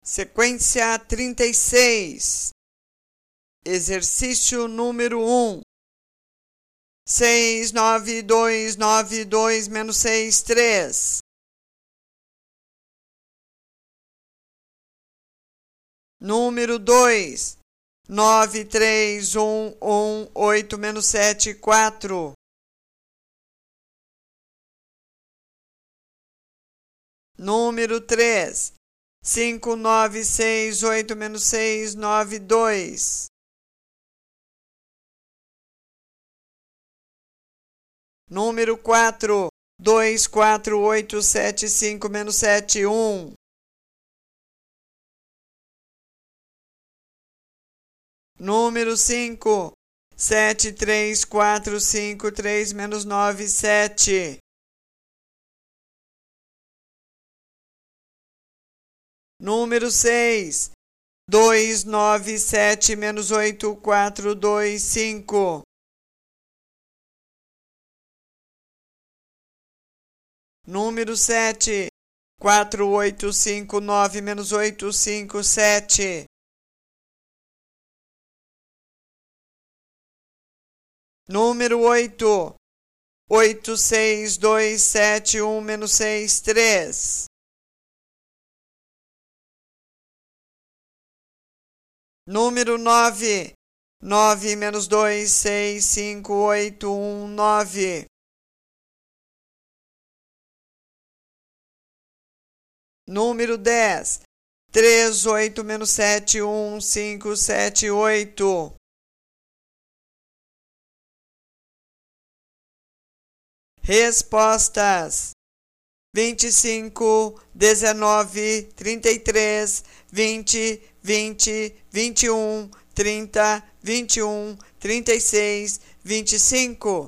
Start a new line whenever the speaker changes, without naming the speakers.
Sequência 36. Exercício número 1. 6, 9, 2, 9, 2, menos 6, 3. Número 2. 9, 3, 1, 1, 8, menos 7, 4. Número 3. 5, 9, 6, 8, menos 6, 9, 2. Número 4. 2, 4, 8, 7, 5, menos 7, 1. Número 5. 7, 3, 4, 5, 3, menos 9, 7. Número 6. 2, 9, 7, menos 8, 4, 2, 5. Número 7. 4, 8, 5, 9, menos 8, 5, 7. Número 8. 8, 6, 2, 7, 1, menos 6, 3. Número 9. 9 menos 2, 6, 5, 8, 1, 9. Número 10. 3, 8 menos 7, 1, 5, 7, 8. Respostas: 25, 19, 33, 20, 20, 21, 30, 21, 36, 25.